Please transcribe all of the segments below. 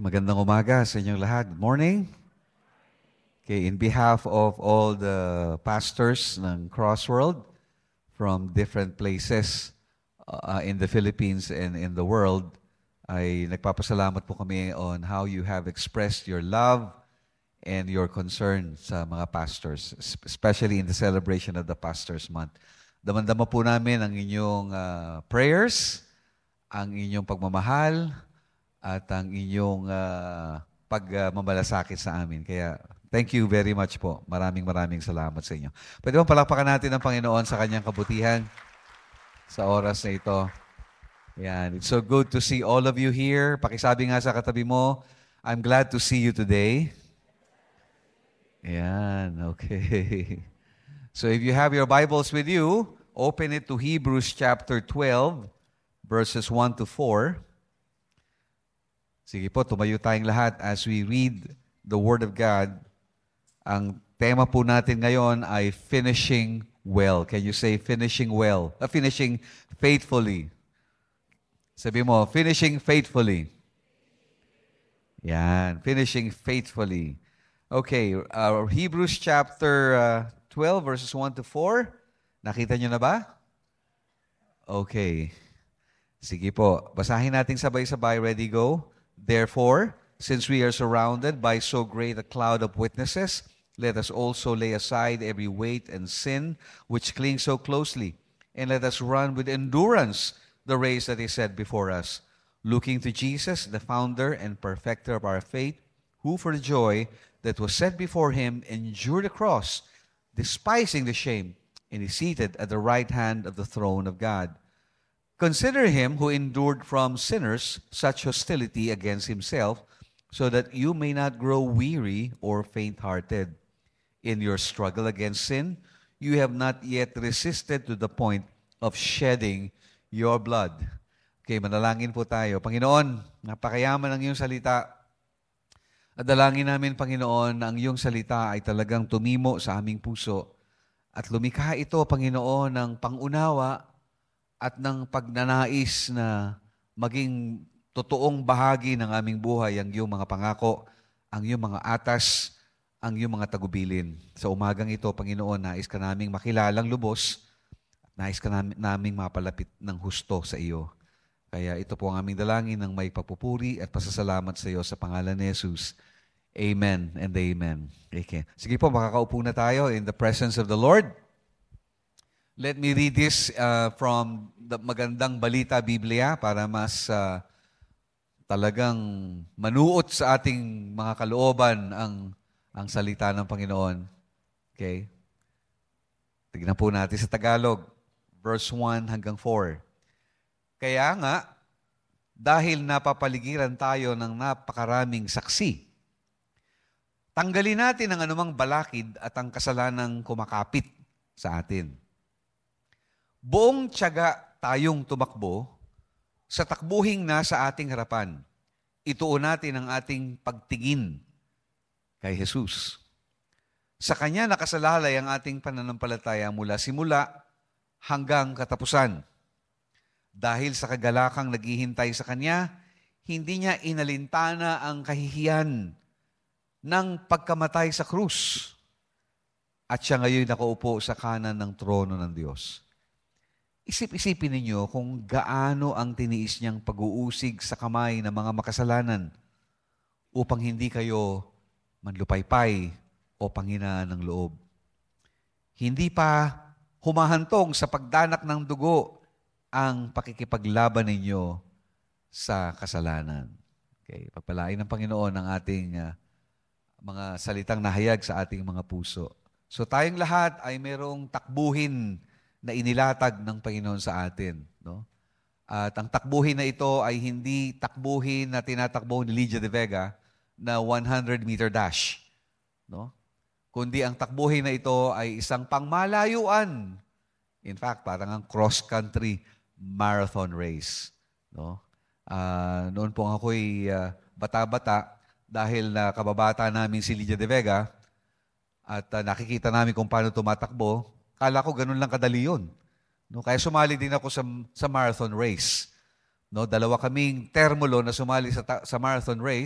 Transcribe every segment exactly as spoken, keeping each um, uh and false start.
Magandang umaga sa inyong lahat. Good morning. Okay, in behalf of all the pastors ng Crossworld from different places uh, in the Philippines and in the world, ay nagpapasalamat po kami on how you have expressed your love and your concern sa mga pastors, especially in the celebration of the Pastors Month. Damandama po namin ang inyong uh, prayers, ang inyong pagmamahal, at ang inyong uh, pagmamalasakit sa amin. Kaya, thank you very much po. Maraming maraming salamat sa inyo. Pwede bang palakpakan natin ang Panginoon sa kanyang kabutihan sa oras na ito. Yan. It's so good to see all of you here. Pakisabi nga sa katabi mo, I'm glad to see you today. Yan. Okay. So if you have your Bibles with you, open it to Hebrews chapter twelve, verses one to four. Sige po, tumayo tayong lahat as we read the Word of God. Ang tema po natin ngayon ay finishing well. Can you say finishing well? Uh, finishing faithfully. Sabi mo, finishing faithfully. Yan, finishing faithfully. Okay, uh, Hebrews chapter uh, twelve, verses one to four. Nakita nyo na ba? Okay. Sige po, basahin natin sabay-sabay. Ready, go? Therefore, since we are surrounded by so great a cloud of witnesses, let us also lay aside every weight and sin which clings so closely, and let us run with endurance the race that is set before us, looking to Jesus, the founder and perfecter of our faith, who for the joy that was set before him endured the cross, despising the shame, and is seated at the right hand of the throne of God. Consider him who endured from sinners such hostility against himself, so that you may not grow weary or faint-hearted. In your struggle against sin, you have not yet resisted to the point of shedding your blood. Okay, manalangin po tayo. Panginoon, napakayaman ng iyong salita. At dalangin namin, Panginoon, ang iyong salita ay talagang tumimo sa aming puso. At lumikha ito, Panginoon, ng pangunawa at ng pagnanais na maging totoong bahagi ng aming buhay ang iyong mga pangako, ang iyong mga atas, ang iyong mga tagubilin. Sa umagang ito, Panginoon, nais ka naming makilalang lubos at nais ka naming mapalapit ng husto sa iyo. Kaya ito po ang aming dalangin ng may papupuri at pasasalamat sa iyo sa pangalan ni Jesus. Amen and amen. Okay. Sige po, makakaupo na tayo in the presence of the Lord. Let me read this uh, from the Magandang Balita Biblia para mas uh, talagang manuot sa ating mga kalooban ang, ang salita ng Panginoon. Okay? Tignan po natin sa Tagalog, verse one hanggang four. Kaya nga, dahil napapaligiran tayo ng napakaraming saksi, tanggalin natin ang anumang balakid at ang kasalanang kumakapit sa atin. Buong tiyaga tayong tumakbo sa takbuhing nasa ating harapan. Ituon natin ang ating pagtingin kay Jesus. Sa Kanya nakasalalay ang ating pananampalataya mula simula hanggang katapusan. Dahil sa kagalakang naghihintay sa Kanya, hindi Niya inalintana ang kahihiyan ng pagkamatay sa krus. At Siya ngayon nakaupo sa kanan ng trono ng Diyos. Isip-isipin ninyo kung gaano ang tiniis niyang pag-uusig sa kamay ng mga makasalanan upang hindi kayo manlupaypay o panghinaan ng loob. Hindi pa humahantong sa pagdanak ng dugo ang pakikipaglaban ninyo sa kasalanan. Okay, pagpalain ng Panginoon ang ating uh, mga salitang nahayag sa ating mga puso. So tayong lahat ay mayroong takbuhin na inilatag ng Panginoon sa atin. No? At ang takbuhin na ito ay hindi takbuhin na tinatakbo ni Lydia de Vega na one hundred meter dash. No? Kundi ang takbuhin na ito ay isang pangmalayuan. In fact, parang ang cross-country marathon race. No? Uh, noon po ako'y uh, bata-bata dahil na kababata namin si Lydia de Vega at uh, nakikita namin kung paano tumatakbo. Kala ko ganun lang kadali yun. No, kaya sumali din ako sa, sa marathon race. No, dalawa kaming termulo na sumali sa, ta- sa marathon race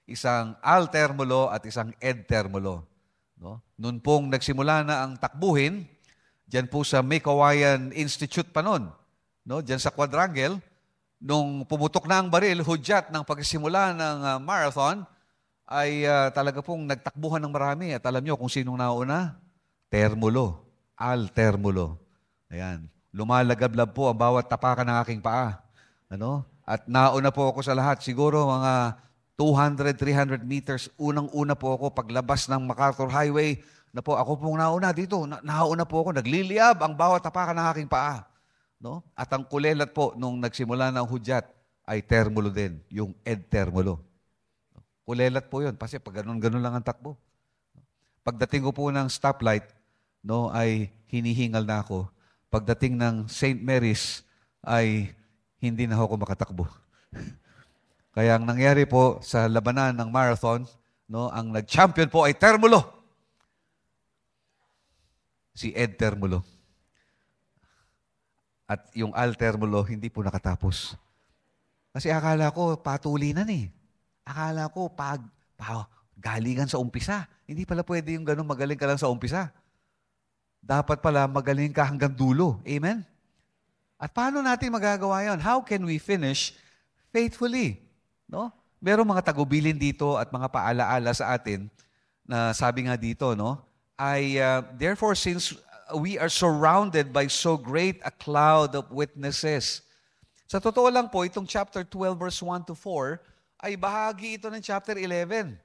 isang al-termulo at isang ed-termulo. No? Noon pong nagsimula na ang takbuhin, diyan po sa Mikawayan Institute pa noon, no? Diyan sa quadrangle, nung pumutok na ang baril, hudyat ng pagsisimula ng uh, marathon, ay uh, talaga pong nagtakbuhan ng marami. At alam nyo kung sinong nauna? Termulo, al-termulo. Ayan. Lumalagablab po ang bawat tapakan ng aking paa. Ano? At nauna po ako sa lahat. Siguro mga two hundred, three hundred meters, unang-una po ako paglabas ng MacArthur Highway, na po ako pong nauna dito. Na, nauna po ako, nagliliyab ang bawat tapakan ng aking paa. No? At ang kulelat po, nung nagsimula ng hudyat, ay termulo din, yung ed-termulo. Kulelat po yun, kasi pag ganun-ganun lang ang takbo. Pagdating ko po ng stoplight, no, ay hinihingal na ako. Pagdating ng Saint Mary's, ay hindi na ako makatakbo. Kaya ang nangyari po sa labanan ng marathon, no, ang nag-champion po ay Termulo. Si Ed Termulo. At yung Al Termulo, hindi po nakatapos. Kasi akala ko, patulinan eh. Akala ko, pag, pa, galingan sa umpisa. Hindi pala pwede yung ganun, magaling ka lang sa umpisa. Dapat pala, magaling ka hanggang dulo. Amen? At paano natin magagawa yon? How can we finish faithfully? No? Merong mga tagubilin dito at mga paalaala sa atin na sabi nga dito, no? I, uh, therefore, since we are surrounded by so great a cloud of witnesses. Sa totoo lang po, itong chapter twelve, verse one to four, ay bahagi ito ng chapter eleven.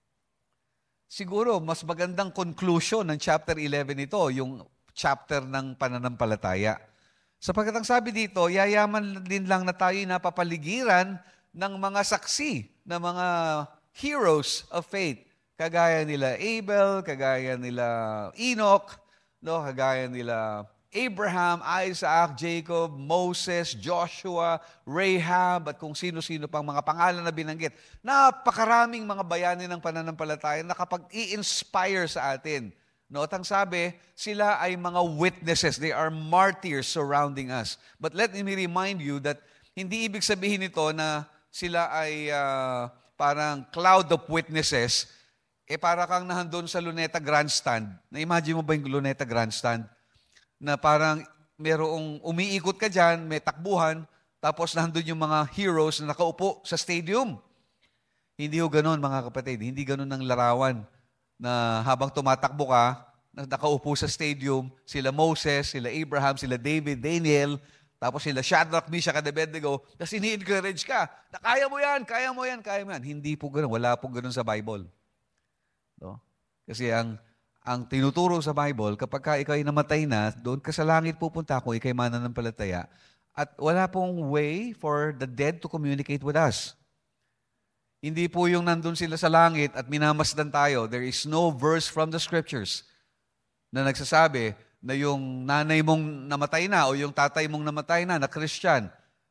Siguro, mas magandang conclusion ng chapter eleven ito, yung chapter ng pananampalataya. Sapagkat ang sabi dito, yayaman din lang na tayo napapaligiran ng mga saksi, ng mga heroes of faith. Kagaya nila Abel, kagaya nila Enoch, no, kagaya nila Abraham, Isaac, Jacob, Moses, Joshua, Rahab, at kung sino-sino pang mga pangalan na binanggit. Napakaraming mga bayani ng pananampalataya na kapag i-inspire sa atin. No, at ang sabi, sila ay mga witnesses. They are martyrs surrounding us. But let me remind you that hindi ibig sabihin nito na sila ay uh, parang cloud of witnesses. Eh para kang nahandun sa Luneta Grandstand. Na-imagine mo ba yung Luneta Grandstand? Na parang merong umiikot ka dyan, may takbuhan, tapos nahandun yung mga heroes na nakaupo sa stadium. Hindi ho ganun, mga kapatid. Hindi ganun ang larawan na habang tumatakbo ka, nakaupo sa stadium, sila Moses, sila Abraham, sila David, Daniel, tapos sila Shadrach, Meshach, and Abednego, tapos ini-encourage ka, na kaya mo yan, kaya mo yan, kaya mo yan. Hindi po ganun. Wala po ganun sa Bible. No? Kasi ang ang tinuturo sa Bible, kapag ka ikaw ay namatay na, doon ka sa langit pupunta kung ikaw ay mananampalataya, at wala pong way for the dead to communicate with us. Hindi po yung nandun sila sa langit at minamasdan tayo. There is no verse from the scriptures na nagsasabi na yung nanay mong namatay na o yung tatay mong namatay na na Christian,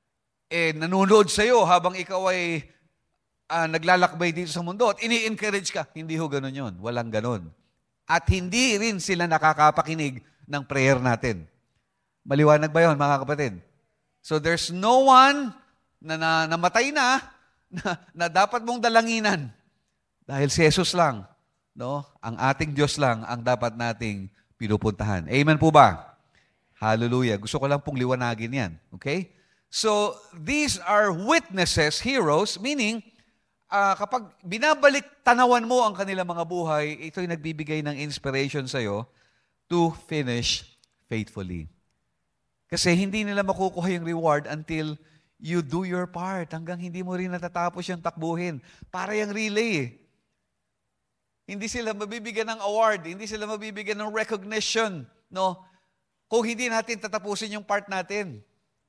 eh nanonood sa'yo habang ikaw ay uh, naglalakbay dito sa mundo at ini-encourage ka. Hindi ho ganun yun. Walang ganun. At hindi rin sila nakakapakinig ng prayer natin. Maliwanag ba yun, mga kapatid? So there's no one na, na namatay na, na na dapat mong dalanginan. Dahil si Jesus lang, no? Ang ating Diyos lang ang dapat nating pinupuntahan. Amen po ba? Hallelujah. Gusto ko lang pong liwanagin yan. Okay? So, these are witnesses, heroes, meaning, uh, kapag binabalik tanawan mo ang kanilang mga buhay, ito'y nagbibigay ng inspiration sa'yo to finish faithfully. Kasi hindi nila makukuha yung reward until you do your part. Hanggang hindi mo rin natatapos yung takbuhin. Para yung relay eh. Hindi sila mabibigyan ng award. Hindi sila mabibigyan ng recognition. No? Kung hindi natin tatapusin yung part natin.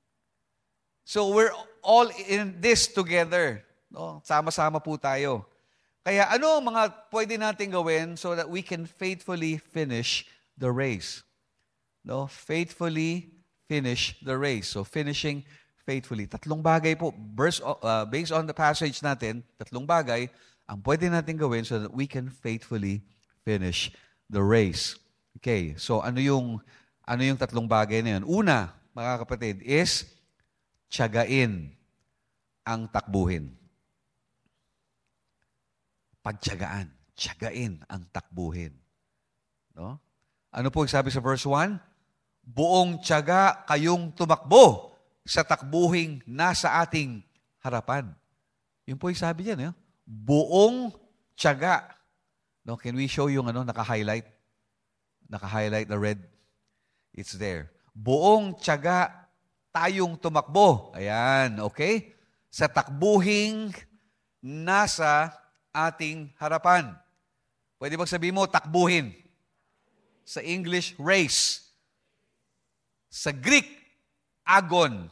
So we're all in this together. No? Sama-sama po tayo. Kaya ano ang mga pwede natin gawin so that we can faithfully finish the race? No? Faithfully finish the race. So finishing faithfully. Tatlong bagay po, verse, uh, based on the passage natin, tatlong bagay ang pwede natin gawin so that we can faithfully finish the race. Okay, so ano yung, ano yung tatlong bagay na yun? Una, mga kapatid, is tiyagain ang takbuhin. pagtiyagaan. Tiyagain ang takbuhin. No? Ano po sabi sa verse one? Buong tiyaga kayong tumakbo sa takbuhing nasa ating harapan. Yun po yung sabi niya, no? Buong tiyaga. No, can we show yung ano, naka-highlight? Naka-highlight na red. It's there. Buong tiyaga tayong tumakbo. Ayan, okay? Sa takbuhing nasa ating harapan. Pwede bang sabihin mo, takbuhin? Sa English, race. Sa Greek, agon.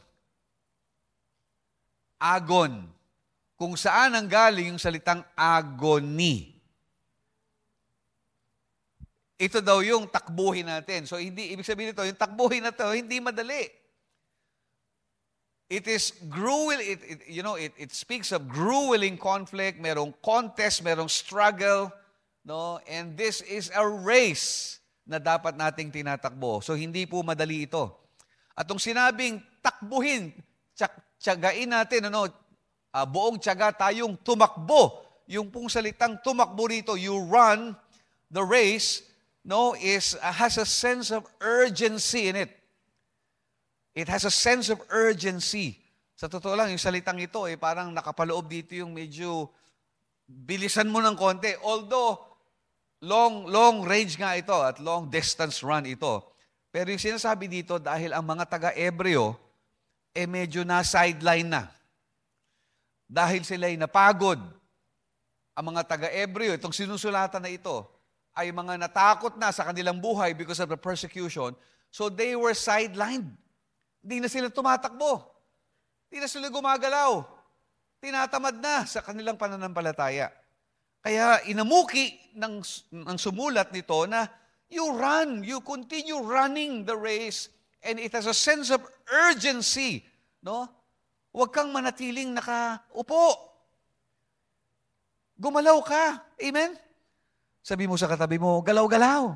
Agon. Kung saan ang galing yung salitang agony. Ito daw yung takbuhin natin. So, hindi, ibig sabihin nito, yung takbuhin na to, hindi madali. It is gruel, it, it, you know, it, it speaks of grueling conflict, merong contest, merong struggle, no? And this is a race na dapat nating tinatakbo. So, hindi po madali ito. At kung sinabing takbuhin, tiyagain natin, ano, uh, buong tiyaga tayong tumakbo. Yung pong salitang tumakbo rito, you run the race, no, is uh, has a sense of urgency in it. It has a sense of urgency. Sa totoo lang, yung salitang ito, eh, parang nakapaloob dito yung medyo bilisan mo ng konti. Although, long, long range nga ito at long distance run ito. Pero yung sinasabi dito, dahil ang mga taga-Ebreo, eh medyo na-sideline na. Dahil sila'y napagod. Ang mga taga-Ebreo, itong sinusulatan na ito, ay mga natakot na sa kanilang buhay because of the persecution. So they were sidelined. Hindi na sila tumatakbo. Hindi na sila gumagalaw. Tinatamad na sa kanilang pananampalataya. Kaya inamuki ng, ng sumulat nito na you run, you continue running the race, and it has a sense of urgency. No? Huwag kang manatiling nakaupo. Gumalaw ka. Amen? Sabi mo sa katabi mo, galaw-galaw.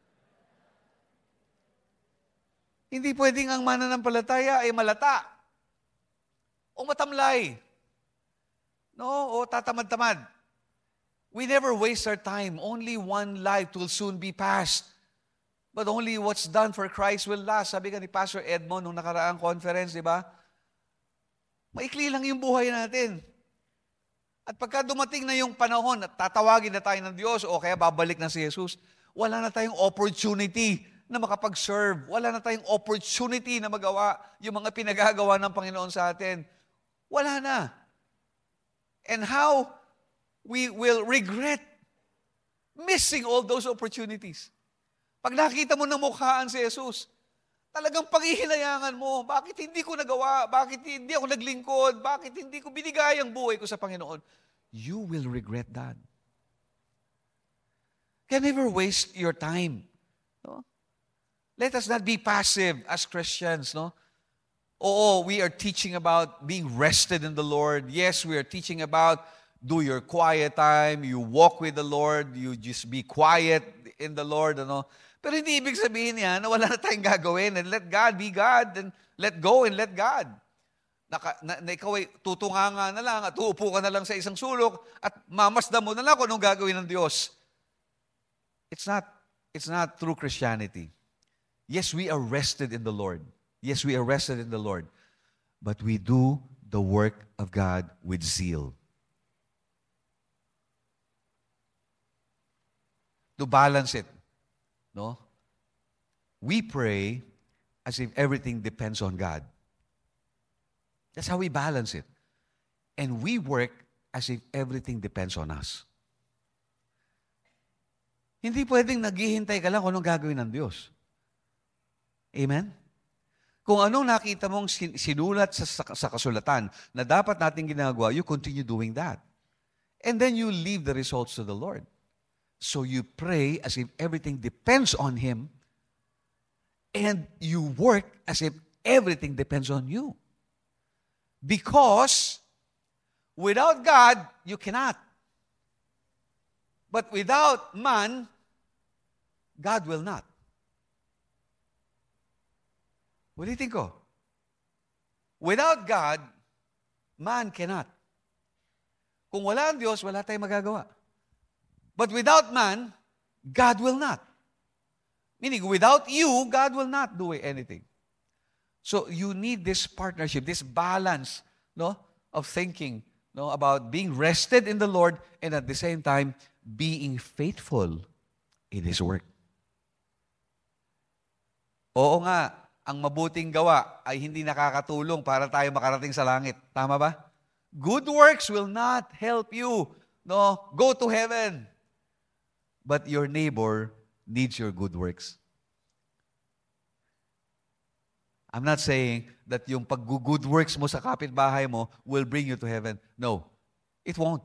Hindi pwedeng ang mananampalataya ay malata o matamlay. No? O tatamad-tamad. We never waste our time. Only one life will soon be passed. But only what's done for Christ will last. Sabi ka ni Pastor Edmond nung nakaraang conference, di ba? Maikli lang yung buhay natin. At pagka dumating na yung panahon at tatawagin na tayo ng Diyos o kaya babalik na si Jesus, wala na tayong opportunity na makapag-serve. Wala na tayong opportunity na magawa yung mga pinagagawa ng Panginoon sa atin. Wala na. And how we will regret missing all those opportunities. Pag nakita mo ng mukhaan si Jesus, talagang paghihinayangan mo, bakit hindi ko nagawa? Bakit hindi ako naglingkod? Bakit hindi ko binigay ang buhay ko sa Panginoon? You will regret that. Can never waste your time. No? Let us not be passive as Christians. No? Oo, we are teaching about being rested in the Lord. Yes, we are teaching about do your quiet time, you walk with the Lord, you just be quiet in the Lord. Ano? Pero hindi ibig sabihin niya na wala na tayong gagawin and let God be God and let go and let God. Naka, na, na ikaw ay tutunganga na lang at uupo ka na lang sa isang sulok at mamasdan mo na lang kung anong gagawin ng Diyos. It's not, it's not true Christianity. Yes, we are rested in the Lord. Yes, we are rested in the Lord. But we do the work of God with zeal. To balance it. No? We pray as if everything depends on God. That's how we balance it. And we work as if everything depends on us. Hindi pwedeng naghihintay ka lang kung anong gagawin ng Diyos. Amen? Kung anong nakita mong sinulat sa, sa, sa kasulatan na dapat natin ginagawa, you continue doing that. And then you leave the results to the Lord. So you pray as if everything depends on Him, and you work as if everything depends on you. Because without God, you cannot. But without man, God will not. Ulitin ko. Without God, man cannot. Kung wala ang Diyos, wala tayong magagawa. But without man, God will not. Meaning, without you, God will not do anything. So you need this partnership, this balance, no, of thinking, no, about being rested in the Lord and at the same time being faithful in His work. Oo nga, ang mabuting gawa ay hindi nakakatulong para tayo makarating sa langit. Tama ba? Good works will not help you, no, go to heaven. But your neighbor needs your good works. I'm not saying that yung pag-good works mo sa kapitbahay mo will bring you to heaven. No, it won't.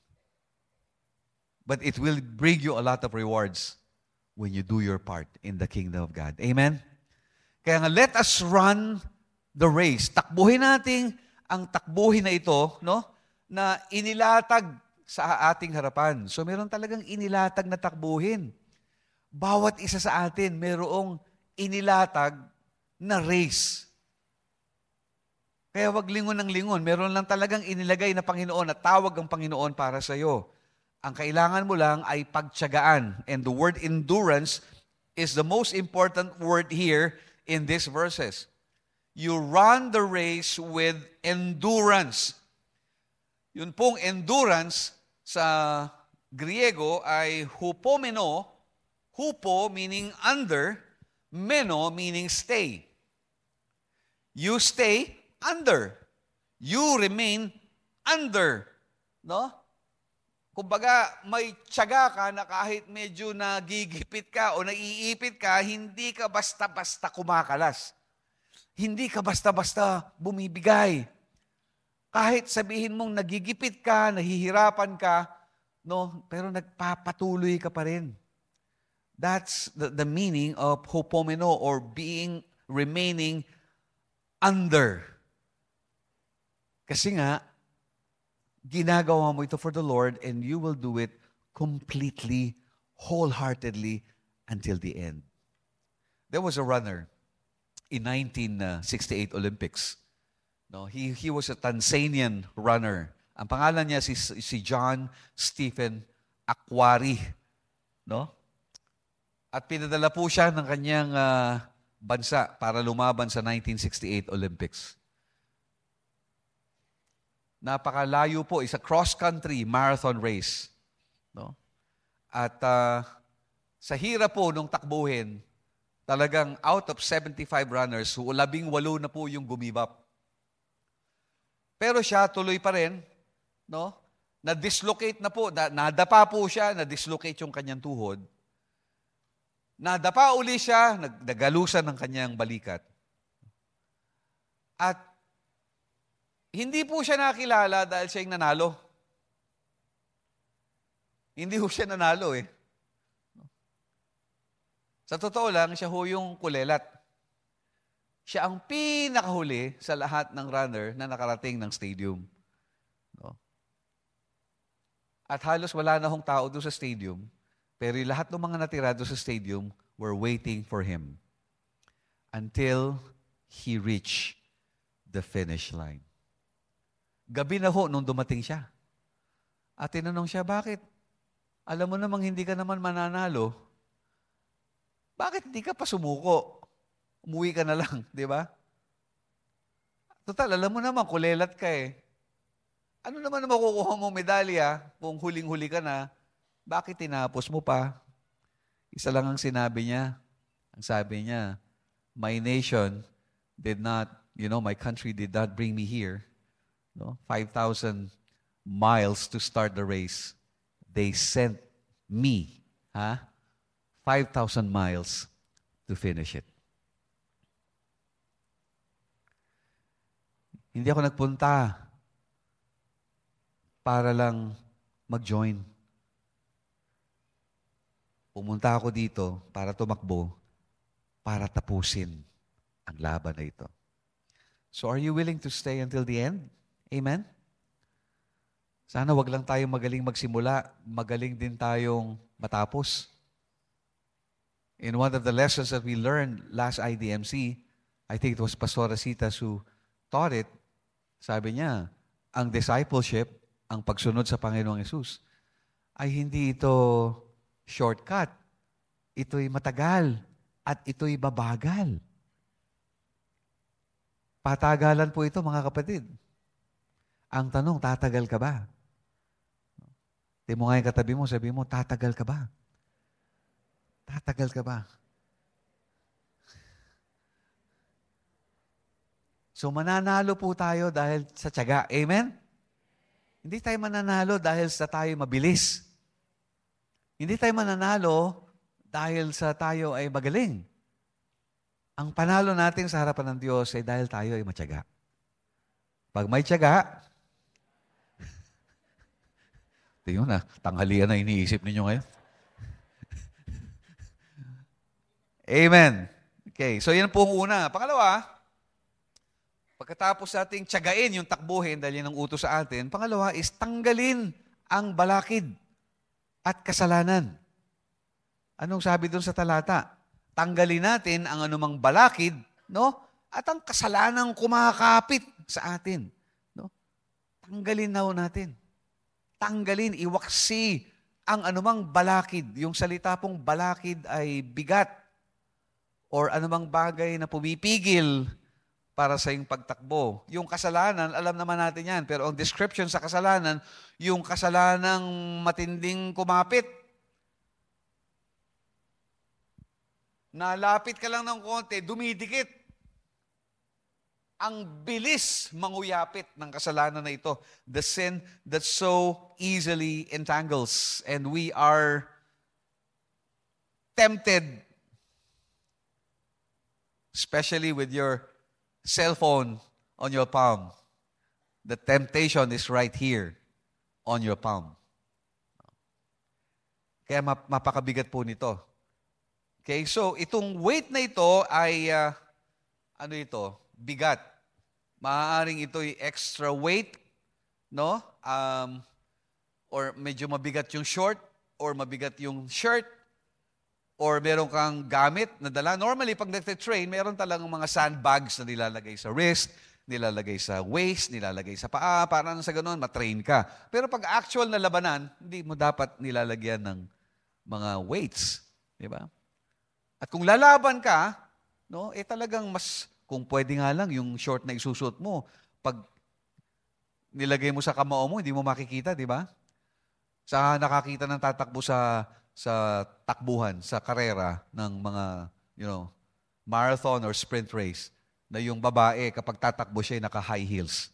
But it will bring you a lot of rewards when you do your part in the kingdom of God. Amen? Kaya nga, let us run the race. Takbuhin natin ang takbuhin na ito, no, na inilatag sa ating harapan. So, meron talagang inilatag na takbuhin. Bawat isa sa atin, merong inilatag na race. Kaya wag lingon ng lingon. Meron lang talagang inilagay na Panginoon at tawag ang Panginoon para sa iyo. Ang kailangan mo lang ay pagtiyagaan. And the word endurance is the most important word here in these verses. You run the race with endurance. Yun pong endurance sa Griego ay hupomeno. Hupo meaning under, meno meaning stay. You stay under. You remain under. No? Kumbaga, may tiyaga ka na kahit medyo nagigipit ka o naiipit ka, hindi ka basta-basta kumakalas. Hindi ka basta-basta bumibigay. Kahit sabihin mong nagigipit ka, nahihirapan ka, no, pero nagpapatuloy ka pa rin. That's the, the meaning of hupomeno or being, remaining under. Kasi nga, ginagawa mo ito for the Lord and you will do it completely, wholeheartedly until the end. There was a runner in nineteen sixty-eight Olympics. No, he he was a Tanzanian runner. Ang pangalan niya si si John Stephen Akhwari, no? At pinadala po siya ng kanyang uh, bansa para lumaban sa nineteen sixty-eight Olympics. Napakalayo po, is a cross-country marathon race. No? At uh, sa hirap po nung takbuhin, talagang out of seventy-five runners, labing walo na po yung gumibap. Pero siya tuloy pa rin, no? Na-dislocate na po, na, nadapa po siya, na-dislocate yung kanyang tuhod. Nadapa uli siya, nagdagalusan ng kanyang balikat. At hindi po siya nakilala dahil siya yung nanalo. Hindi po siya nanalo eh. Sa totoo lang, siya ho yung kulelat. Siya ang pinakahuli sa lahat ng runner na nakarating ng stadium. No? At halos wala na hong tao doon sa stadium, pero lahat ng mga natira doon sa stadium were waiting for him until he reached the finish line. Gabi na ho nung dumating siya. At tinanong siya, bakit? Alam mo namang hindi ka naman mananalo. Bakit hindi ka pa sumuko? Umuwi ka na lang, di ba? Total, alam mo naman, kulelat ka eh. Ano naman na makukuha mong medalya kung huling-huli ka na? Bakit tinapos mo pa? Isa lang ang sinabi niya. Ang sabi niya, my nation did not, you know, my country did not bring me here. No? five thousand miles to start the race. They sent me, ha? five thousand miles to finish it. Hindi ako nagpunta para lang mag-join. Pumunta ako dito para tumakbo, para tapusin ang laban na ito. So are you willing to stay until the end? Amen? Sana wag lang tayong magaling magsimula, magaling din tayong matapos. In one of the lessons that we learned last I D M C, I think it was Pastor Rasitas who taught it, sabi niya, ang discipleship, ang pagsunod sa Panginoong Yesus, ay hindi ito shortcut. Ito'y matagal at ito'y babagal. Patagalan po ito, mga kapatid. Ang tanong, tatagal ka ba? Di mo nga yung katabi mo, sabi mo, tatagal ka ba? Tatagal ka ba? So mananalo po tayo dahil sa tiyaga. Amen? Hindi tayo mananalo dahil sa tayo mabilis. Hindi tayo mananalo dahil sa tayo ay magaling. Ang panalo natin sa harapan ng Diyos ay dahil tayo ay matyaga. Pag may tiyaga, ito yun na, tanghalian na iniisip ninyo ngayon. Amen. Okay, so yan po ang una. Pangalawa, pagkatapos nating tiyagain yung takbuhin dahil yan ang utos sa atin, pangalawa is tanggalin ang balakid at kasalanan. Anong sabi doon sa talata? Tanggalin natin ang anumang balakid, no? At ang kasalanang kumakapit sa atin, no? Tanggalin na natin. Tanggalin, iwaksi ang anumang balakid. Yung salita pong balakid ay bigat or anumang bagay na pumipigil para sa iyong pagtakbo. Yung kasalanan, alam naman natin yan. Pero ang description sa kasalanan, yung kasalanang matinding kumapit. Nalapit ka lang ng konti, dumidikit. Ang bilis manguyapit ng kasalanan na ito. The sin that so easily entangles. And we are tempted, especially with your cell phone on your palm. The temptation is right here on your palm. Kaya map- mapakabigat po nito. Okay, so itong weight na ito ay, uh, ano ito? Bigat. Maaaring ito'y extra weight, no? Um, or medyo mabigat yung short, or mabigat yung shirt, or meron kang gamit na dala. Normally, pag nagte-train, meron talagang mga sandbags na nilalagay sa wrist, nilalagay sa waist, nilalagay sa paa, para sa ganun, matrain ka. Pero pag actual na labanan, hindi mo dapat nilalagyan ng mga weights. Di ba? At kung lalaban ka, no, eh talagang mas, kung pwede nga lang, yung short na isusot mo, pag nilagay mo sa kamao mo, hindi mo makikita, di ba? Sa nakakita ng tatakbo sa sa takbuhan, sa karera ng mga, you know, marathon or sprint race, na yung babae, kapag tatakbo siya, naka-high heels.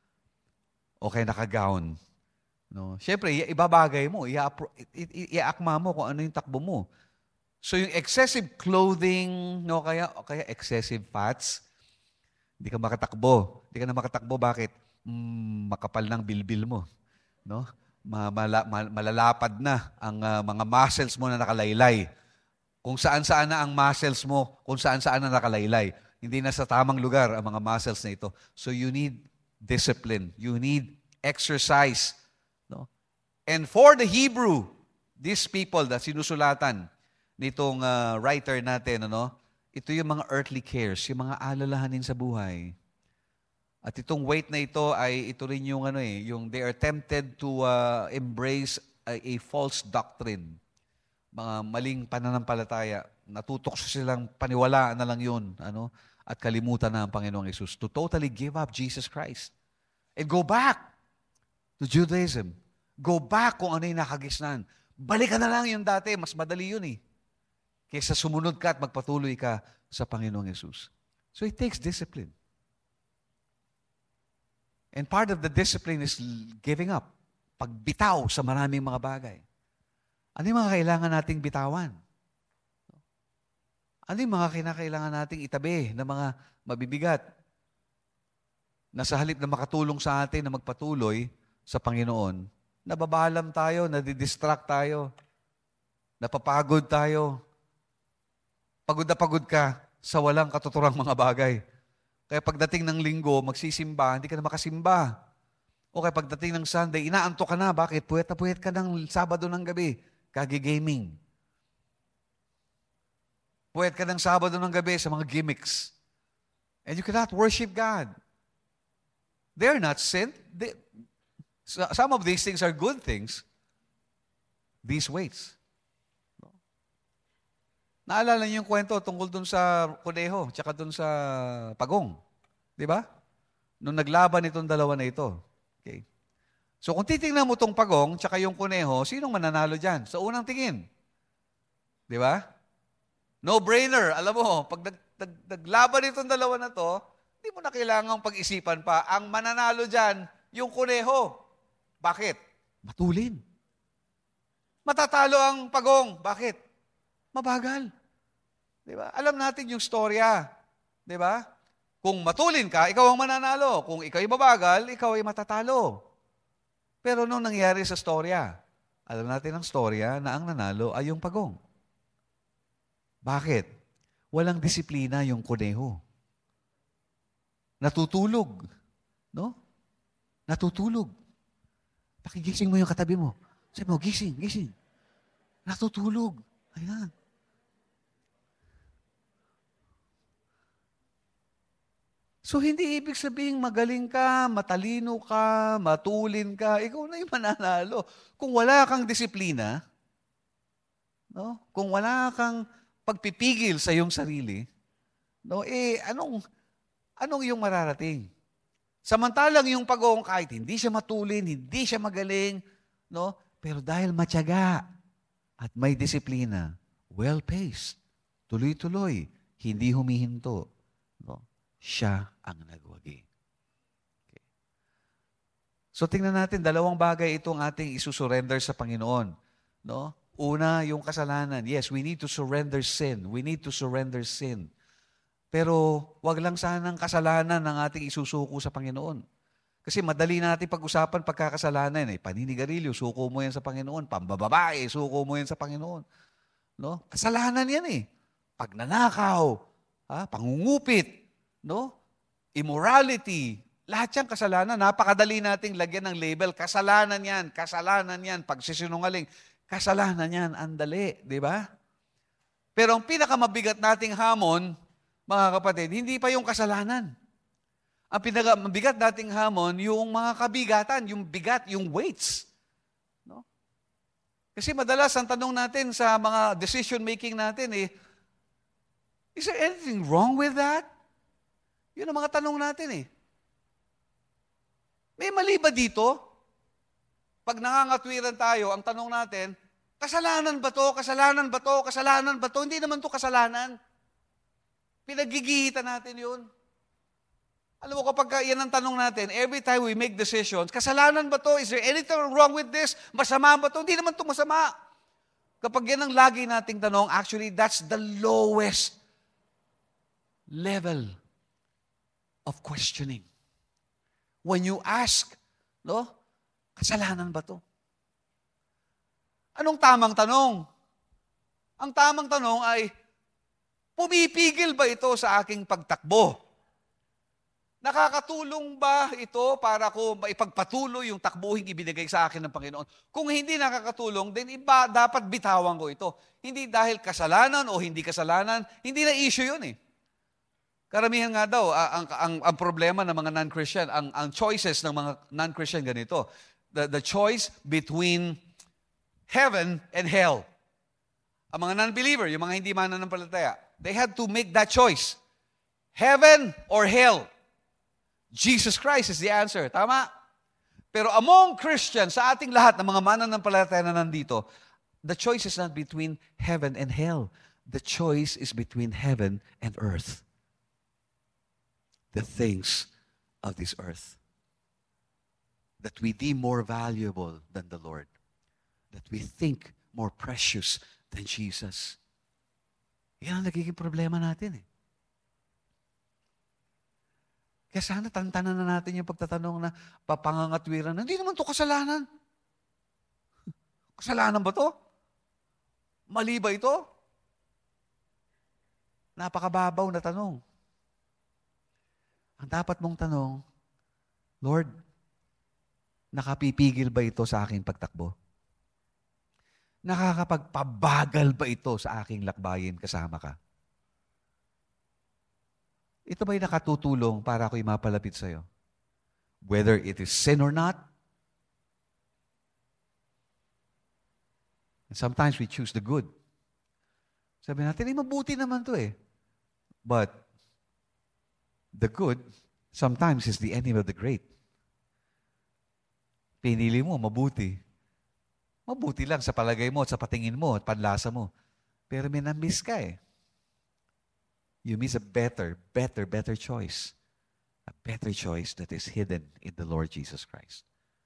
O kaya naka-gown. No? Siyempre, ibabagay mo, iaakma mo kung ano yung takbo mo. So yung excessive clothing, no, kaya, o kaya excessive fats, hindi ka makatakbo. Hindi ka na makatakbo, bakit? Mm, makapal ng bilbil mo. No? Mala, mal, malalapad na ang uh, mga muscles mo na nakalaylay. Kung saan-saan na ang muscles mo, kung saan-saan na nakalaylay. Hindi na sa tamang lugar ang mga muscles na ito. So you need discipline. You need exercise. No? And for the Hebrew, these people na sinusulatan nitong uh, writer natin, ano, ito yung mga earthly cares, yung mga alalahanin sa buhay. At itong weight na ito ay ito rin yung ano eh, yung they are tempted to uh, embrace a, a false doctrine. Mga maling pananampalataya. Natutok silang paniwalaan na lang yun, ano, at kalimutan na ang Panginoong Yesus. To totally give up Jesus Christ. And go back to Judaism. Go back kung ano yung nakagisnan. Balikan na lang yung dati, mas madali yun eh. Kaysa sumunod ka at magpatuloy ka sa Panginoong Yesus. So it takes discipline. And part of the discipline is giving up. Pagbitaw sa maraming mga bagay. Ano yung mga kailangan nating bitawan? Ano yung mga kinakailangan nating itabi na mga mabibigat? Na sa halip na makatulong sa atin na magpatuloy sa Panginoon, nababalam tayo, nadidistract tayo, napapagod tayo, pagod na pagod ka sa walang katuturang mga bagay. Kaya pagdating ng linggo, magsisimba, hindi ka na makasimba. O kaya pagdating ng Sunday, inaantok ka na. Bakit? Puwet na puwet ka ng Sabado ng gabi. Kagi-gaming. Puwet ka ng Sabado ng gabi sa mga gimmicks. And you cannot worship God. They're not sin. They, some of these things are good things. these weights. Naalala niyo yung kwento tungkol dun sa kuneho, tsaka dun sa pagong. Di ba? Nung naglaban itong dalawa na ito. Okay. So kung titingnan mo itong pagong, tsaka yung kuneho, sinong mananalo dyan? Sa unang tingin. Di ba? No-brainer. Alam mo, pag nag, nag, naglaban itong dalawa na to, hindi mo na kailangang pag-isipan pa. Ang mananalo dyan, yung kuneho. Bakit? Matulin. Matatalo ang pagong. Bakit? Mabagal. Di ba? Alam natin yung storya. Di ba? Kung matulin ka, ikaw ang mananalo. Kung ikaw ay mabagal, ikaw ay matatalo. Pero nung nangyari sa storya, alam natin ang storya na ang nanalo ay yung pagong. Bakit? Walang disiplina yung kuneho. Natutulog. No? Natutulog. Pakigising mo yung katabi mo. Sabi mo, gising, gising. Natutulog. Ayan. So, hindi ibig sabihin magaling ka, matalino ka, matulin ka, ikaw na yung mananalo. Kung wala kang disiplina, no? Kung wala kang pagpipigil sa iyong sarili, no? Eh, anong, anong yung mararating? Samantalang yung pagong, kahit hindi siya matulin, hindi siya magaling, no? Pero dahil matyaga at may disiplina, well-paced, tuloy-tuloy, hindi humihinto, no? Siya ang nagwagi. Okay. So tingnan natin, dalawang bagay itong ating isusurrender sa Panginoon. No? Una, yung kasalanan. Yes, we need to surrender sin. We need to surrender sin. Pero wag lang sanang kasalanan ng ating isusuko sa Panginoon. Kasi madali natin pag-usapan pagkakasalanan. Eh. Paninigarilyo, suko mo yan sa Panginoon. Pambababae, suko mo yan sa Panginoon. No? Kasalanan yan eh. Pagnanakaw, ha? Pangungupit, no? Immorality, lahat yan kasalanan. Napakadali nating lagyan ng label. Kasalanan yan, kasalanan yan. Pagsisinungaling, kasalanan yan. Andali, di ba? Pero ang pinakamabigat nating hamon, mga kapatid, hindi pa yung kasalanan. Ang pinakamabigat nating hamon, yung mga kabigatan, yung bigat, yung weights. No? Kasi madalas ang tanong natin sa mga decision-making natin eh, is there anything wrong with that? Yun ang mga tanong natin eh. May mali ba dito? Pag nangangatwiran tayo, ang tanong natin, kasalanan ba to? Kasalanan ba to? Kasalanan ba to? Hindi naman to kasalanan. Pinagigihitan natin yun. Alam mo, kapag yan ang tanong natin, every time we make decisions, kasalanan ba to? Is there anything wrong with this? Masama ba to? Hindi naman to masama. Kapag yan ang lagi nating tanong, actually, that's the lowest level of questioning. When you ask, no, kasalanan ba to? Anong tamang tanong? Ang tamang tanong ay, pumipigil ba ito sa aking pagtakbo? Nakakatulong ba ito para ko maipagpatuloy yung takbuhing ibinigay sa akin ng Panginoon? Kung hindi nakakatulong, then iba, dapat bitawan ko ito. Hindi dahil kasalanan o hindi kasalanan, hindi na issue yun eh. Karamihan nga daw, ang, ang, ang problema ng mga non-Christian, ang, ang choices ng mga non-Christian ganito, the, the choice between heaven and hell. Ang mga non-believer, yung mga hindi mananampalataya, they had to make that choice. Heaven or hell. Jesus Christ is the answer. Tama? Pero among Christians, sa ating lahat ng mga mananampalataya na nandito, the choice is not between heaven and hell. The choice is between heaven and earth. The things of this earth that we deem more valuable than the Lord, that we think more precious than Jesus. Yan ang nagiging problema natin eh. Kaya sana tantanan na natin yung pagtatanong na papangangatwiran, hindi naman to kasalanan. Kasalanan ba to? Mali ba ito? Napakababaw na tanong. Ang dapat mong tanong, Lord, nakapipigil ba ito sa aking pagtakbo? Nakakapagpabagal ba ito sa aking lakbayin kasama ka? Ito ba'y nakatutulong para ako'y mapalapit sa iyo? Whether it is sin or not, And sometimes we choose the good. Sabi natin, eh, mabuti naman to eh. But the good sometimes is the enemy of the great. Pinili mo, mabuti. Mabuti lang sa palagay mo at sa patingin mo at panlasa mo. Pero may na-miss ka eh. You miss a better, better, better choice. A better choice that is hidden in the Lord Jesus Christ.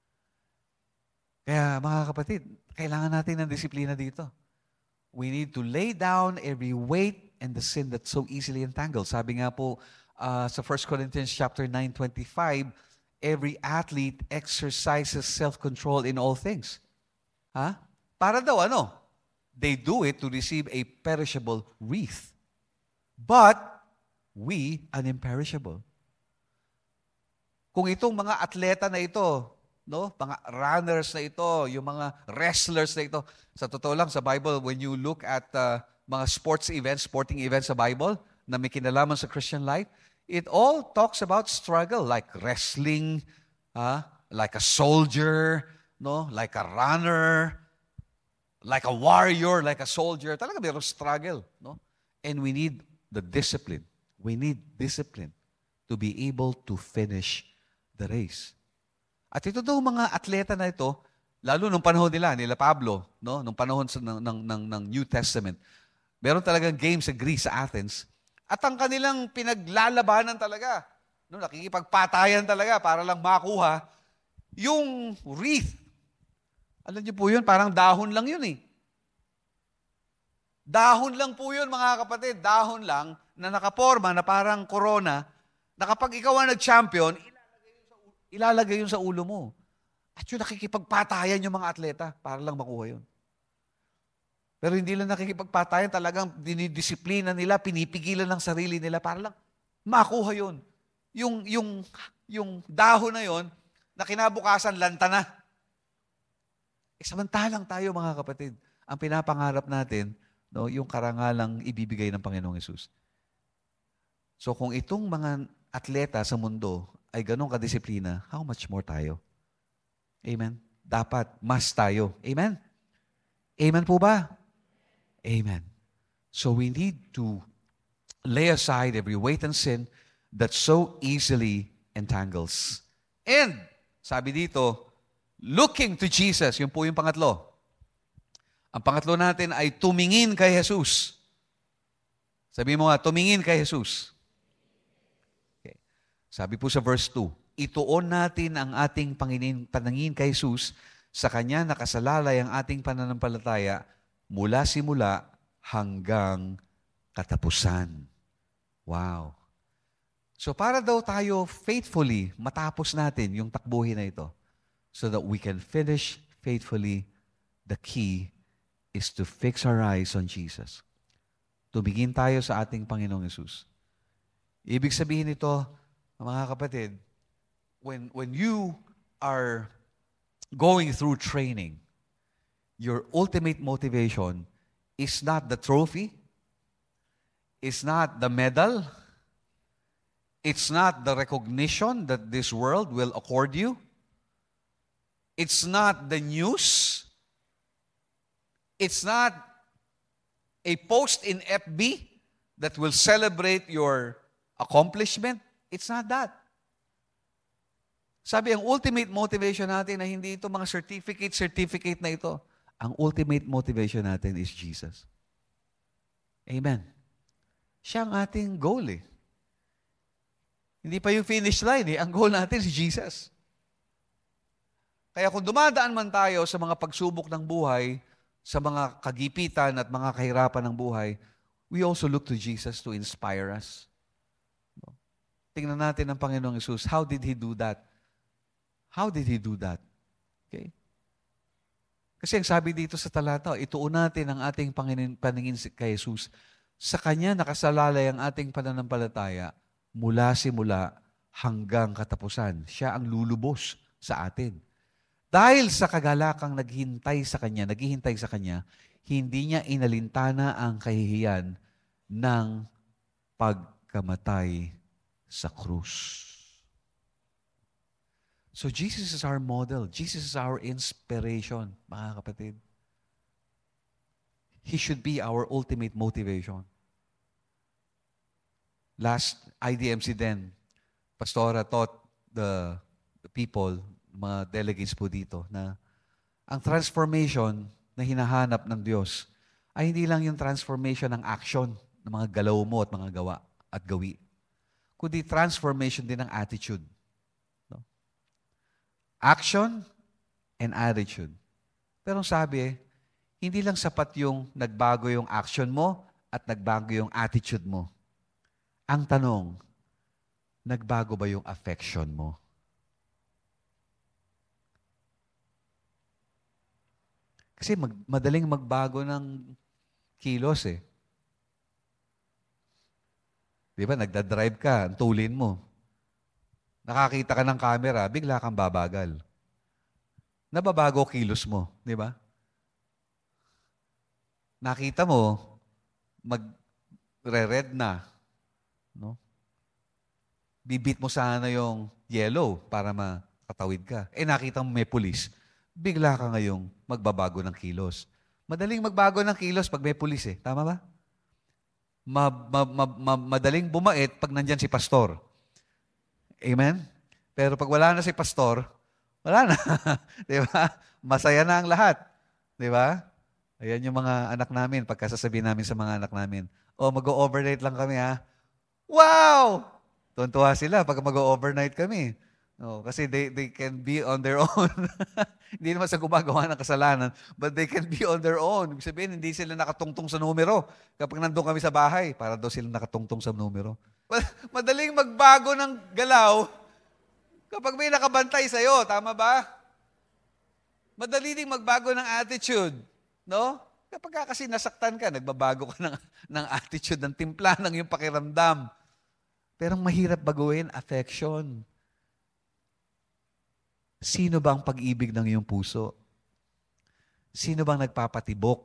Kaya mga kapatid, kailangan natin ng disiplina dito. We need to lay down every weight and the sin that so easily entangles. Sabi nga po uh, sa First Corinthians chapter nine twenty-five, every athlete exercises self-control in all things. Ha? Para daw ano? They do it to receive a perishable wreath. But we an imperishable. Kung itong mga atleta na ito, no, mga runners na ito, yung mga wrestlers na ito, sa totoo lang sa Bible, when you look at uh, mga sports events, sporting events sa Bible na may kinalaman sa Christian life, it all talks about struggle, like wrestling, uh, like a soldier, no, like a runner, like a warrior, like a soldier. Talaga mayroong struggle, no? And we need the discipline. We need discipline to be able to finish the race. At ito daw mga atleta na ito, lalo nung panahon nila, nila Pablo, no, nung panahon sa, ng, ng, ng, ng New Testament, meron talagang games sa Greece, sa Athens, at ang kanilang pinaglalabanan talaga, no, nakikipagpatayan talaga para lang makuha yung wreath. Alam niyo po yun, parang dahon lang yun eh. Dahon lang po yun, mga kapatid. Dahon lang na nakaporma na parang corona, na kapag ikaw ang nag-champion, ilalagay yun sa ulo mo. At yun, nakikipagpatayan yung mga atleta para lang makuha yun. Pero hindi lang nakikipagpatayan, talagang dinidisiplina nila, pinipigilan ng sarili nila para lang makuha yun. Yung, yung, yung dahon na yun, na kinabukasan, lanta na. E samantalang tayo, mga kapatid, ang pinapangarap natin, no, yung karangalang ibibigay ng Panginoong Hesus. So kung itong mga atleta sa mundo ay ganun kadisiplina, how much more tayo? Amen? Dapat mas tayo. Amen? Amen po ba? Amen. So we need to lay aside every weight and sin that so easily entangles. And, sabi dito, looking to Jesus, yun po yung pangatlo. Ang pangatlo natin ay tumingin kay Jesus. Sabi mo nga, tumingin kay Jesus. Okay. Sabi po sa verse two, ituon natin ang ating panginin, panangin kay Jesus, sa Kanya nakasalalay ang ating pananampalataya mula simula hanggang katapusan. Wow. So para daw tayo faithfully matapos natin yung takbuhin na ito so that we can finish faithfully, the key is to fix our eyes on Jesus. Tumingin tayo sa ating Panginoong Hesus. Ibig sabihin nito, mga kapatid, when, when you are going through training, your ultimate motivation is not the trophy, it's not the medal, it's not the recognition that this world will accord you, it's not the news, it's not a post in F B that will celebrate your accomplishment. It's not that. Sabi, ang ultimate motivation natin na hindi ito mga certificate, certificate na ito. Ang ultimate motivation natin is Jesus. Amen. Siya ang ating goal eh. Hindi pa yung finish line eh. Ang goal natin is Jesus. Kaya kung dumadaan man tayo sa mga pagsubok ng buhay, sa mga kagipitan at mga kahirapan ng buhay, we also look to Jesus to inspire us. Tingnan natin ang Panginoong Hesus. How did He do that? How did He do that? Okay? Kasi ang sabi dito sa talata, ituon natin ang ating Panginoon, paningin kay Jesus. Sa Kanya nakasalalay ang ating pananampalataya mula simula hanggang katapusan. Siya ang lulubos sa atin. Dahil sa kagalakang naghintay sa Kanya, naghihintay sa Kanya, hindi niya inalintana ang kahihiyan ng pagkamatay sa krus. So Jesus is our model. Jesus is our inspiration, mga kapatid. He should be our ultimate motivation. Last I D M C din, Pastora taught the, the people, mga delegates po dito, na ang transformation na hinahanap ng Diyos ay hindi lang yung transformation ng action, ng mga galaw mo at mga gawa at gawi, kundi transformation din ng attitude. No? Action and attitude. Pero sabi, hindi lang sapat yung nagbago yung action mo at nagbago yung attitude mo. Ang tanong, nagbago ba yung affection mo? Kasi mag, madaling magbago ng kilos eh. Di ba, nagdadrive ka, ang tulin mo. Nakakita ka ng camera, bigla kang babagal. Nababago kilos mo, di ba? Nakita mo, mag-re-red na. No? Bibit mo sana yung yellow para makatawid ka. Eh nakita mo may pulis, bigla ka ngayong magbabago ng kilos. Madaling magbago ng kilos pag may pulis eh. Tama ba? Ma, ma, ma, ma, madaling bumait pag nandyan si pastor. Amen? Pero pag wala na si pastor, wala na. Di ba? Masaya na ang lahat. Di ba? Ayan yung mga anak namin, pagkasasabihin namin sa mga anak namin, oh, mag-overnight lang kami ha. Wow! Tuntua sila pag mag-overnight kami. No, kasi they, they can be on their own. Hindi naman sa gumagawa ng kasalanan, but they can be on their own. Ibig sabihin, hindi sila nakatungtong sa numero. Kapag nandun kami sa bahay, para daw sila nakatungtong sa numero. Madaling magbago ng galaw kapag may nakabantay sa'yo. Tama ba? Madali ding magbago ng attitude. No? Kapag ka kasi nasaktan ka, nagbabago ka ng, ng attitude, ng timpla, ng yung pakiramdam. Pero ang mahirap baguhin, affection. Sino ba ang pag-ibig ng iyong puso? Sino bang nagpapatibok?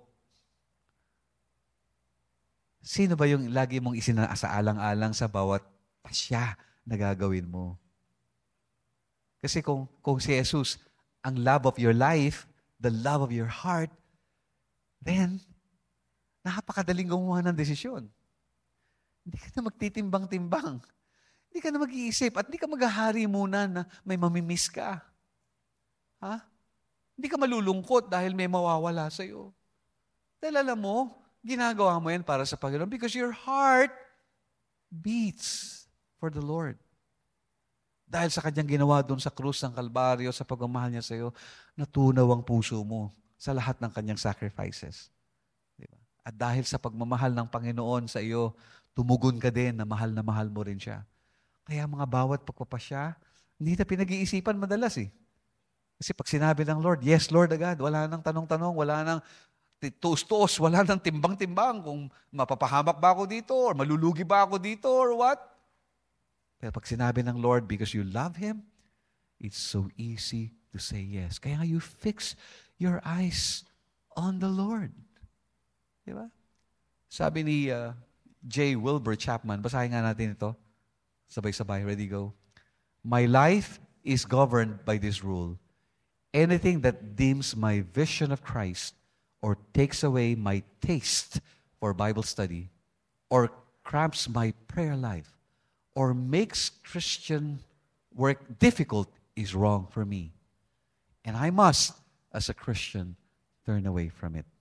Sino ba yung lagi mong isinasaalang-alang sa bawat pasya na gagawin mo? Kasi kung, kung si Jesus, ang love of your life, the love of your heart, then, napakadaling gumawa ng desisyon. Hindi ka na magtitimbang-timbang. Hindi ka na mag-iisip at hindi ka maghahari muna na may mamimiss ka. Ha? Hindi ka malulungkot dahil may mawawala sa'yo. Dahil alam mo, ginagawa mo yan para sa Panginoon because your heart beats for the Lord. Dahil sa kanyang ginawa doon sa krus ng Kalbaryo, sa pagmamahal niya sa'yo, natunaw ang puso mo sa lahat ng kanyang sacrifices. Diba? At dahil sa pagmamahal ng Panginoon sa iyo, tumugon ka din na mahal na mahal mo rin siya. Kaya mga bawat pagpapasya, hindi na pinag-iisipan madalas eh. Kasi pag sinabi ng Lord, yes Lord agad, wala nang tanong-tanong, wala nang tuos-tuos, wala nang timbang-timbang kung mapapahamak ba ako dito or malulugi ba ako dito or what. Pero pag sinabi ng Lord, because you love Him, it's so easy to say yes. Kaya you fix your eyes on the Lord. Diba? Sabi ni uh, J. Wilbur Chapman, basahin nga natin ito. Sabay-sabay, ready, go. My life is governed by this rule. Anything that dims my vision of Christ or takes away my taste for Bible study or cramps my prayer life or makes Christian work difficult is wrong for me. And I must, as a Christian, turn away from it.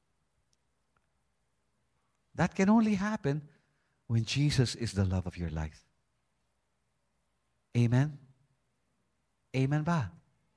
That can only happen when Jesus is the love of your life. Amen? Amen ba?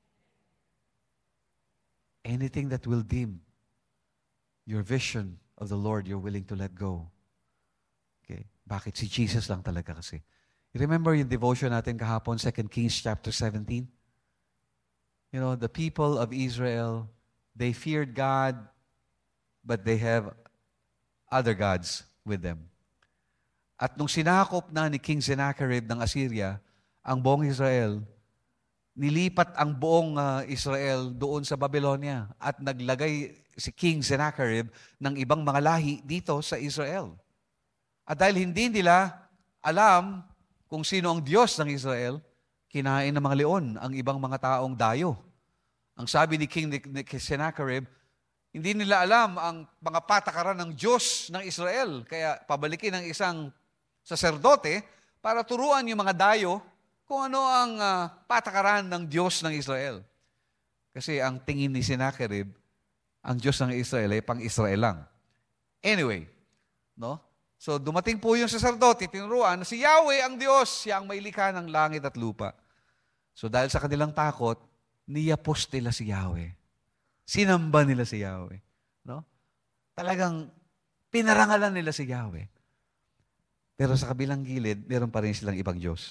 Anything that will dim your vision of the Lord, you're willing to let go. Okay. Bakit? Si Jesus lang talaga kasi. Remember yung devotion natin kahapon, Second Kings chapter seventeen? You know, the people of Israel, they feared God, but they have other gods with them. At nung sinakop na ni King Sennacherib ng Assyria, ang buong Israel, nilipat ang buong uh, Israel doon sa Babylonia at naglagay si King Sennacherib ng ibang mga lahi dito sa Israel. At dahil hindi nila alam kung sino ang Diyos ng Israel, kinain ng mga leon ang ibang mga taong dayo. Ang sabi ni King Sennacherib, Hindi nila alam ang mga patakaran ng Diyos ng Israel. Kaya pabalikin ng isang saserdote para turuan yung mga dayo kung ano ang uh, patakaran ng Diyos ng Israel. Kasi ang tingin ni Sennacherib, ang Diyos ng Israel ay pang-Israel lang. Anyway, no? So dumating po yung saserdote, tinuruan na si Yahweh ang Diyos, siya ang may likha ng langit at lupa. So dahil sa kanilang takot, niyapos nila si Yahweh. Sinamba nila si Yahweh. No? Talagang pinarangalan nila si Yahweh. Pero sa kabilang gilid, meron pa rin silang ibang Diyos.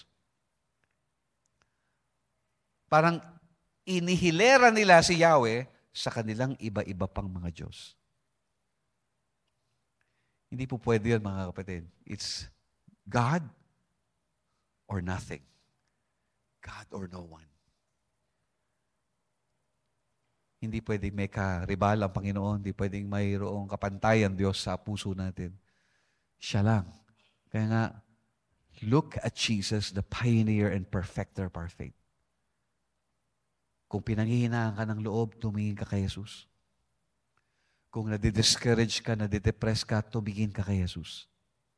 Parang inihilera nila si Yahweh sa kanilang iba-iba pang mga Diyos. Hindi po pwede yun, mga kapatid. It's God or nothing. God or no one. Hindi pwedeng may karibal ang Panginoon. Hindi pwedeng mayroong kapantay ang Diyos sa puso natin. Siya lang. Kaya nga, look at Jesus, the pioneer and perfecter of our faith. Kung pinanghihinaan ka ng loob, tumingin ka kay Jesus. Kung nadidiscourage ka, nadidepress ka, tumingin ka kay Jesus.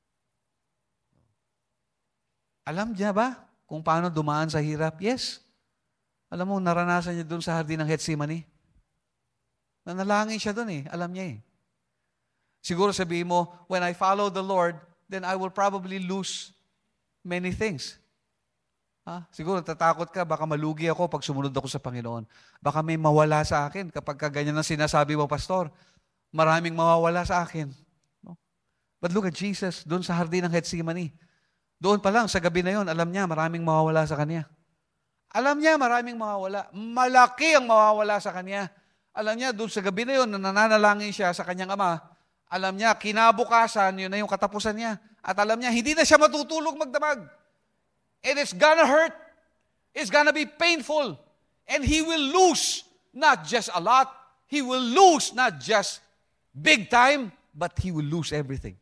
Alam niya ba kung paano dumaan sa hirap? Yes. Alam mo, naranasan niya doon sa hardin ng Gethsemane. Nanalangin siya doon eh. Alam niya eh. Siguro sabihin mo, when I follow the Lord, then I will probably lose many things. Ha? Siguro natatakot ka, baka malugi ako pag sumunod ako sa Panginoon. Baka may mawala sa akin kapag ganyan ang sinasabi mo, Pastor. Maraming mawawala sa akin. No? But look at Jesus, doon sa hardin ng Gethsemane. Doon pa lang, sa gabi na yon, alam niya, maraming mawawala sa Kanya. Alam niya, maraming mawawala. Malaki ang mawawala sa Kanya. Alam niya, doon sa gabi na yun, nananalangin siya sa kanyang ama, alam niya, kinabukasan, yun na yung katapusan niya. At alam niya, hindi na siya matutulog magdamag. And it's gonna hurt. It's gonna be painful. And he will lose not just a lot, he will lose not just big time, but he will lose everything.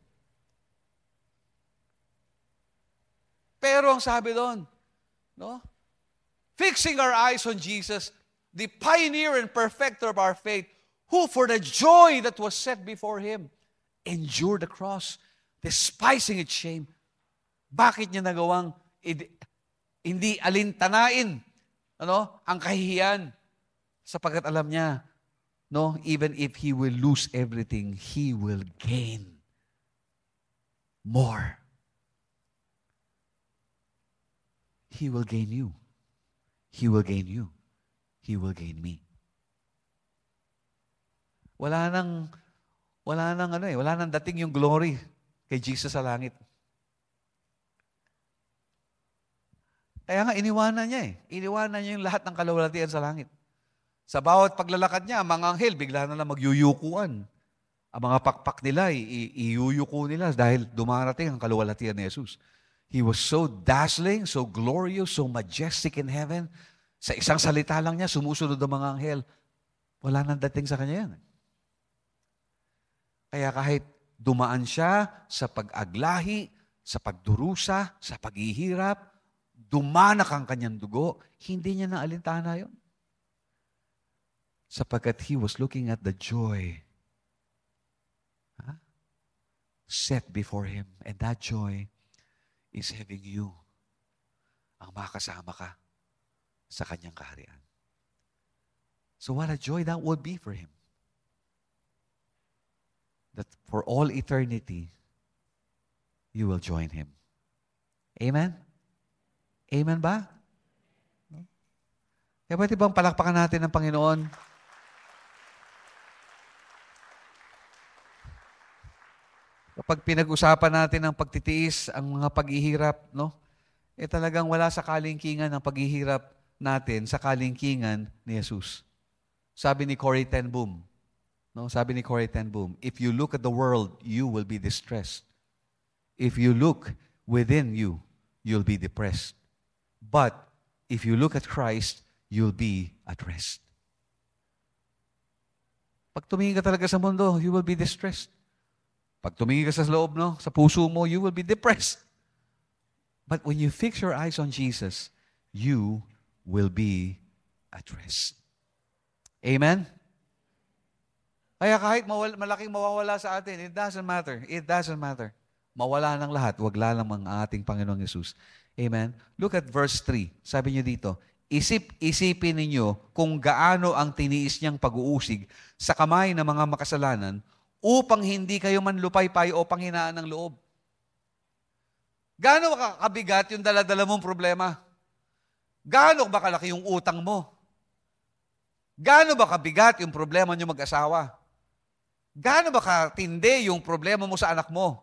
Pero ang sabi doon, no? Fixing our eyes on Jesus, the pioneer and perfecter of our faith, who for the joy that was set before Him, endured the cross, despising its shame. Bakit niya nagawang hindi alintanain ano, ang kahihiyan? Sapagkat alam niya, no, even if He will lose everything, He will gain more. He will gain you. He will gain you. He will gain me. Wala nang, wala nang ano eh, wala nang dating yung glory kay Jesus sa langit. Kaya nga, iniwanan niya eh. Iniwanan niya yung lahat ng kalawalatian sa langit. Sa bawat paglalakad niya, mga anghel, bigla na lang magyuyukuan. Ang mga pakpak nila, iyuyuko nila dahil dumarating ang kalawalatian ni Jesus. He was so dazzling, so glorious, so majestic in heaven. Sa isang salita lang niya, sumusunod ang mga anghel. Wala nang dating sa kanya yan. Kaya kahit dumaan siya sa pag-aglahi, sa pagdurusa, sa paghihirap, dumanak ang kanyang dugo, hindi niya naalintana yon. Sapagkat he was looking at the joy huh, set before him. And that joy is having you ang makasama ka sa kanyang kaharian. So what a joy that would be for him. That for all eternity, you will join him. Amen? Amen ba? Kaya pwede bang palakpakan natin ng Panginoon? Kapag pinag-usapan natin ang pagtitiis, ang mga paghihirap, no? Eh talagang wala sa kalingkingan ang paghihirap natin sa kalingkingan ni Jesus. Sabi ni Corrie ten Boom, no? Sabi ni Corrie ten Boom, if you look at the world, you will be distressed. If you look within you, you'll be depressed. But if you look at Christ, you'll be at rest. Pag tumingin ka talaga sa mundo, you will be distressed. Pag tumingin ka sa loob, no, sa puso mo, you will be depressed. But when you fix your eyes on Jesus, you will be at rest. Amen? Kaya kahit mawala, malaking mawawala sa atin, it doesn't matter. It doesn't matter. Mawala ng lahat, wag lamang ang ating Panginoong Yesus. Amen? Look at verse three. Sabi niyo dito, Isip-isipin ninyo kung gaano ang tiniis niyang pag-uusig sa kamay ng mga makasalanan upang hindi kayo manlupaypay o panghinaan ng loob. Gaano ba kabigat yung daladala mong problema? Gaano ba kalaki yung utang mo? Gaano ba kabigat yung problema niyo mag-asawa? Gaano ba katindi yung problema mo sa anak mo?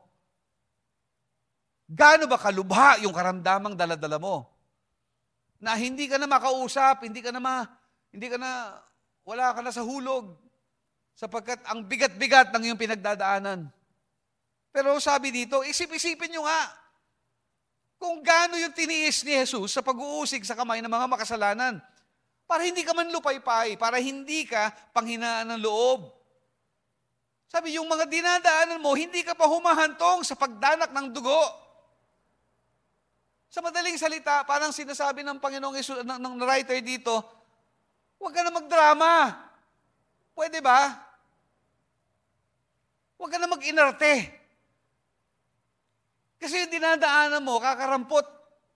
Gaano ba kalubha yung karamdamang daladala mo? Na hindi ka na makausap, hindi ka na ma, hindi ka na, wala ka na sa hulog, sapagkat ang bigat-bigat ng iyong pinagdadaanan. Pero sabi dito, isip-isipin nyo nga, kung gaano yung tiniis ni Jesus sa pag-uusig sa kamay ng mga makasalanan, para hindi ka man lupaypay, para hindi ka panghinaan ng loob. Sabi, yung mga dinadaanan mo, hindi ka pa humahantong sa pagdanak ng dugo. Sa madaling salita, parang sinasabi ng Panginoong Yesus, ng, ng writer dito, huwag ka na magdrama. Pwede ba? Huwag ka na mag-inarte. Kasi yung dinadaanan mo, kakarampot.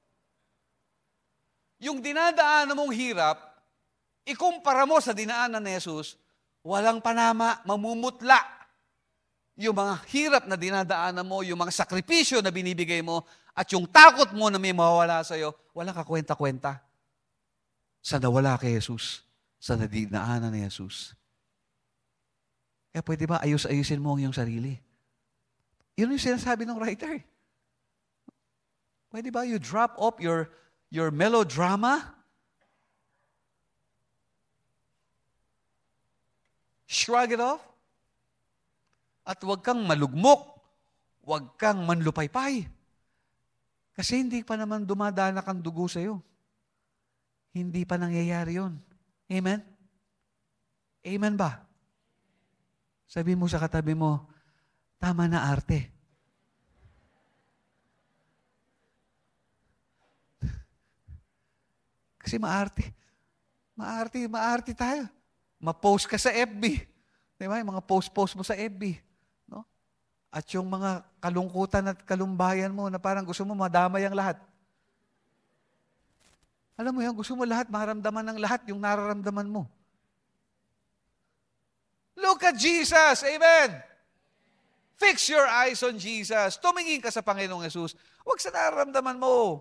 Yung dinadaanan mong hirap, ikumpara mo sa dinaanan ni Jesus, walang panama, mamumutla. Yung mga hirap na dinadaanan mo, yung mga sakripisyo na binibigay mo, at yung takot mo na may mawawala sa'yo, wala ka kwenta-kwenta. Sa nawala kay Jesus, sa nadinaanan ni Jesus. Kaya pwede ba ayos-ayusin mo ang iyong sarili? Yun yung sinasabi ng writer. Pwede ba you drop off your, your melodrama? Shrug it off? At huwag kang malugmok, huwag kang manlupaypay. Kasi hindi pa naman dumadanak ang dugo sa'yo. Hindi pa nangyayari yun. Amen? Amen ba? Sabi mo sa katabi mo, tama na arte. Kasi maarte. Maarte, maarte tayo. Ma-post ka sa F B. Di ba? Yung mga post-post mo sa F B. No? At yung mga kalungkutan at kalumbayan mo na parang gusto mo madamay ang lahat. Alam mo yan, gusto mo lahat, maramdaman ng lahat yung nararamdaman mo. Look at Jesus. Amen. Fix your eyes on Jesus. Tumingin ka sa Panginoong Yesus. Huwag sa nararamdaman mo.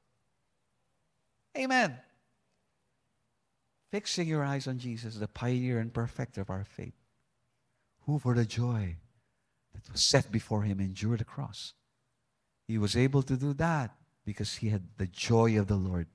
Amen. Fixing your eyes on Jesus, the pioneer and perfecter of our faith, who for the joy that was set before him endured the cross. He was able to do that because he had the joy of the Lord.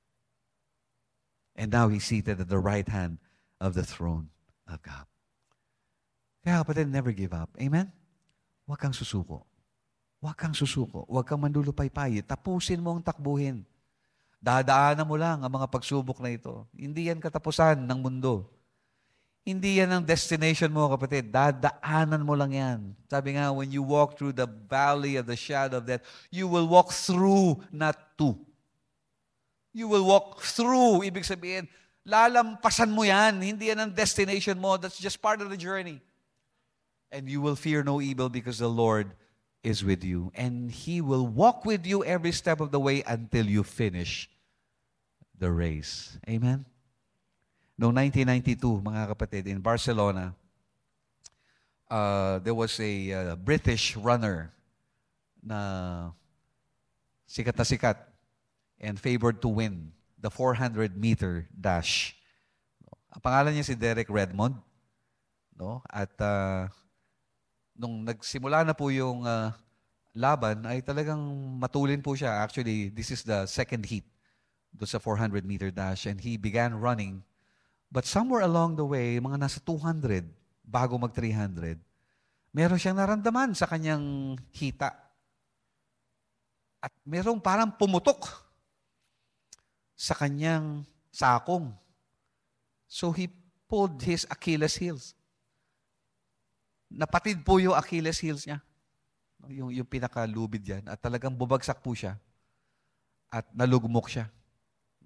And now he's seated at the right hand of the throne of God. Kaya kapatid, never give up. Amen? Huwag kang susuko. Huwag kang susuko. Huwag kang mandulupaypay. Tapusin mo ang takbuhin. Dadaanan mo lang ang mga pagsubok na ito. Hindi yan katapusan ng mundo. Hindi yan ang destination mo, kapatid. Dadaanan mo lang yan. Sabi nga, when you walk through the valley of the shadow of death, you will walk through, not to. You will walk through. Ibig sabihin, lalampasan mo yan. Hindi yan ang destination mo. That's just part of the journey. And you will fear no evil because the Lord is with you. And He will walk with you every step of the way until you finish the race. Amen? Noong nineteen ninety-two, mga kapatid, in Barcelona, uh, there was a uh, British runner na sikat na sikat and favored to win the four hundred meter dash. Ang pangalan niya si Derek Redmond. No? At uh, nung nagsimula na po yung uh, laban, ay talagang matulin po siya. Actually, this is the second heat doon sa four hundred meter dash, and he began running. But somewhere along the way, mga nasa two hundred, bago mag three hundred, meron siyang naramdaman sa kanyang hita. At merong parang pumutok sa kanyang sakong. So he pulled his Achilles heels. Napatid po yung Achilles heels niya. Yung, yung pinakalubid yan. At talagang bumagsak po siya. At nalugmok siya.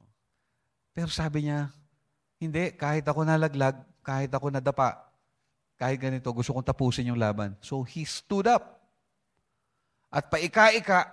Pero sabi niya, hindi, kahit ako nalaglag, kahit ako nadapa, Kahit ganito, gusto kong tapusin yung laban. So he stood up. At paika-ika,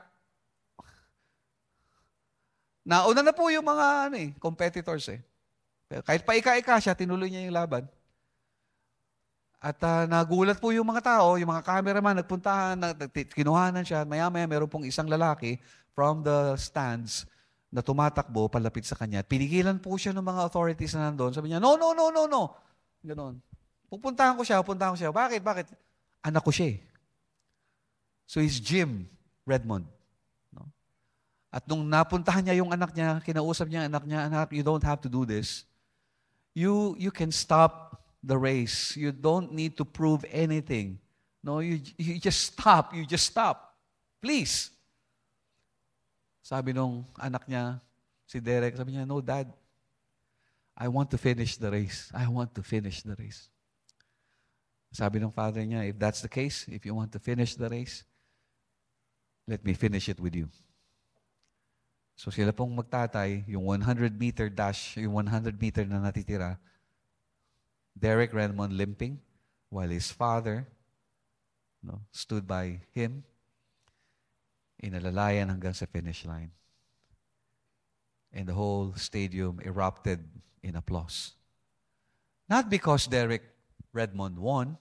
nauna na po yung mga ano eh, competitors eh. Pero kahit paika-ika siya, tinuloy niya yung laban. At uh, nagulat po yung mga tao, yung mga cameraman, nagpuntahan, nag, kinuhanan siya. Maya-maya, meron pong isang lalaki from the stands na tumatakbo palapit sa kanya. Pinigilan po siya ng mga authorities na nandun. Sabi niya, no, no, no, no, no. Ganon. Pupuntahan ko siya, pupuntahan ko siya. Bakit? Bakit? Anak ko siya eh. So he's Jim Redmond. No? At nung napuntahan niya yung anak niya, kinausap niya ang anak niya, anak, you don't have to do this. You you can stop the race. You don't need to prove anything. No, you you just stop. You just stop. Please. Sabi nung anak niya, si Derek, sabi niya, no, Dad, I want to finish the race. I want to finish the race. Sabi ng father niya, if that's the case, if you want to finish the race, let me finish it with you. So sila pong magtatay, yung one hundred meter dash, yung one hundred meter na natitira, Derek Redmond limping, while his father no, stood by him, inalalayan hanggang sa finish line. And the whole stadium erupted in applause. Not because Derek Redmond won,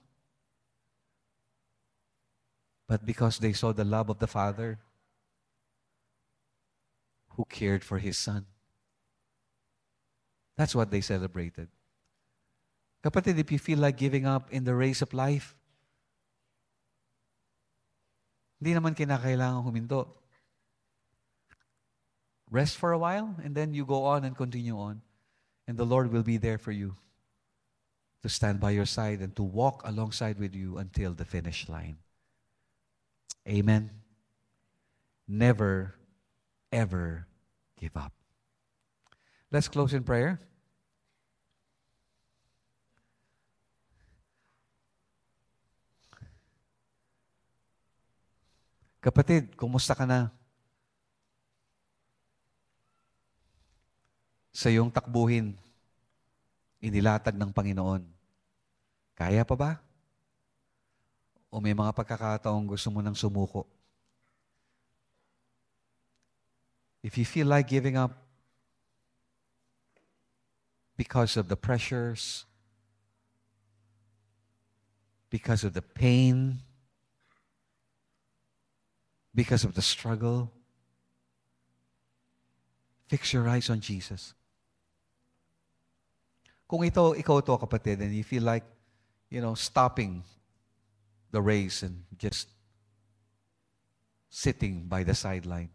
but because they saw the love of the Father who cared for His Son. That's what they celebrated. Kapatid, if you feel like giving up in the race of life, hindi naman kinakailangan huminto. Rest for a while, and then you go on and continue on. And the Lord will be there for you to stand by your side and to walk alongside with you until the finish line. Amen. Never, ever give up. Let's close in prayer. Kapatid, kumusta ka na? Sa iyong takbuhin, inilatag ng Panginoon. Kaya pa ba? O may mga pagkakataong gusto mo nang sumuko? If you feel like giving up because of the pressures, because of the pain, because of the struggle, fix your eyes on Jesus. Kung ito, ikaw to kapatid, and you feel like, you know, stopping the race and just sitting by the sideline.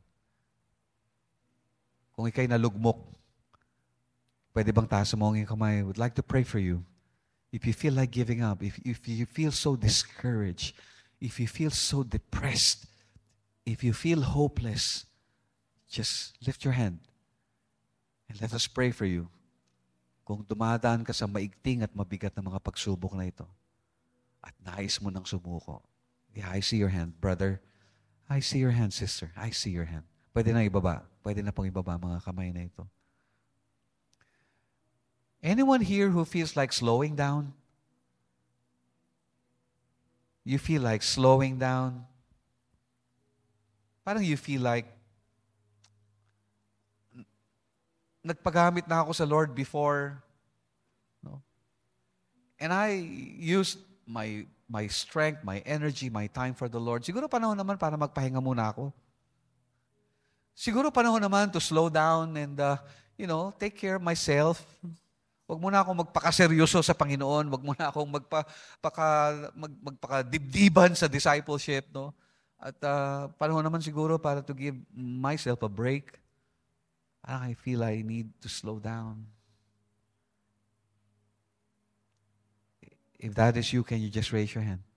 Kung ikay nalugmok, pwede bang taas mo ang iyong kamay? I would like to pray for you. If you feel like giving up, if, if you feel so discouraged, if you feel so depressed, if you feel hopeless, just lift your hand and let us pray for you. Kung dumadaan ka sa maigting at mabigat na mga pagsubok na ito, at nais mo nang sumuko. Yeah, I see your hand, brother. I see your hand, sister. I see your hand. Pwede na ibaba. Pwede na pong ibaba mga kamay na ito. Anyone here who feels like slowing down? You feel like slowing down? Parang you feel like nagpagamit na ako sa Lord before, no? And I used my my strength, my energy, my time for the Lord. Siguro panahon naman para magpahinga muna ako. Siguro panahon naman to slow down and, uh, you know, take care of myself. Huwag muna akong magpakaseryoso sa Panginoon. Huwag muna akong magpa, paka, mag, magpakadibdiban sa discipleship, no? At uh, panahon naman siguro para to give myself a break. I feel I need to slow down. If that is you, can you just raise your hand?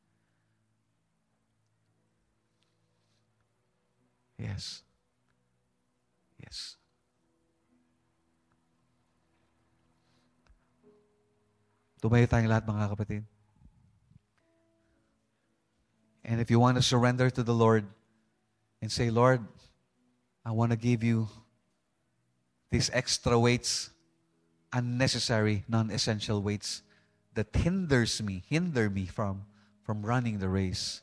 Yes. Yes. Tumayo tayong lahat mga kapatid. And if you want to surrender to the Lord and say, Lord, I want to give you these extra weights, unnecessary, non-essential weights that hinders me, hinder me from, from running the race.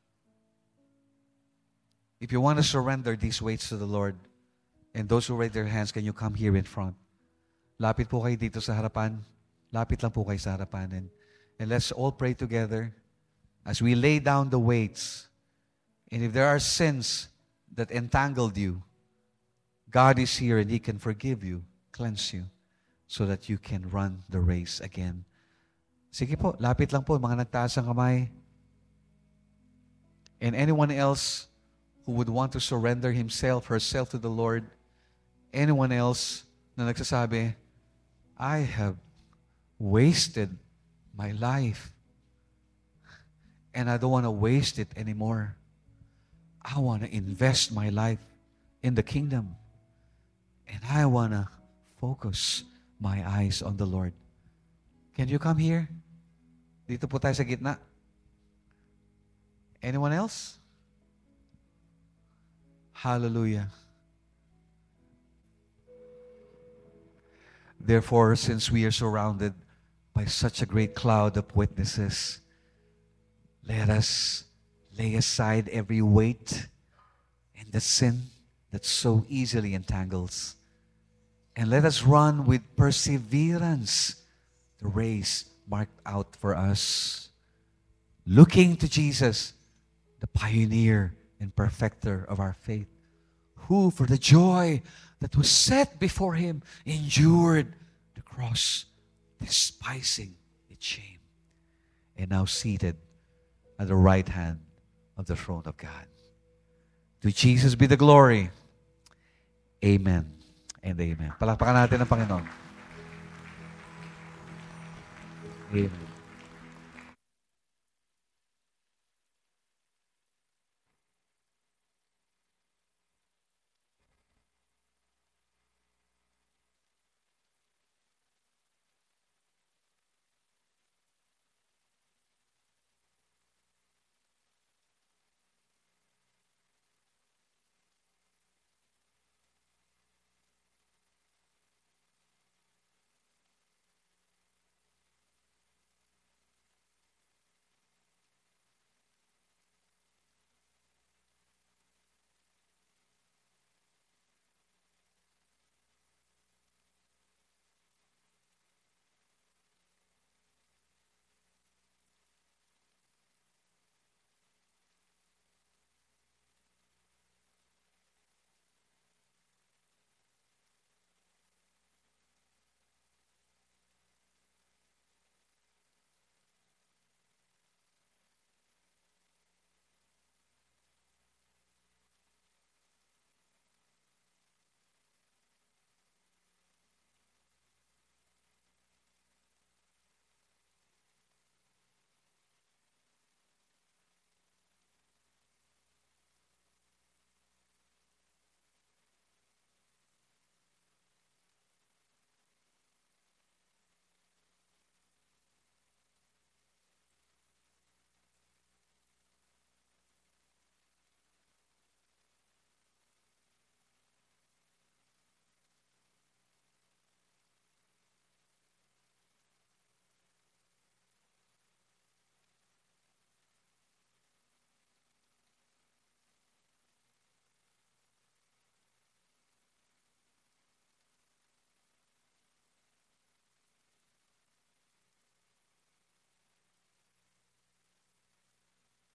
If you want to surrender these weights to the Lord, and those who raise their hands, can you come here in front? Lapit po kayo dito sa harapan. Lapit lang po kayo sa harapan. And, and let's all pray together as we lay down the weights. And if there are sins that entangled you, God is here and He can forgive you, cleanse you, so that you can run the race again. Sige po, lapit lang po, mga nagtaas ang kamay. And anyone else who would want to surrender himself, herself to the Lord, anyone else na nagsasabi, I have wasted my life and I don't want to waste it anymore. I want to invest my life in the kingdom and I want to focus my eyes on the Lord. Can you come here? Dito po tayo sa gitna. Anyone else? Hallelujah. Therefore, since we are surrounded by such a great cloud of witnesses, let us lay aside every weight and the sin that so easily entangles. And let us run with perseverance the race marked out for us, looking to Jesus, the pioneer and perfecter of our faith, who for the joy that was set before Him endured the cross, despising its shame, and now seated at the right hand of the throne of God. To Jesus be the glory. Amen and amen. Palakpakan natin ang Panginoon. Amen.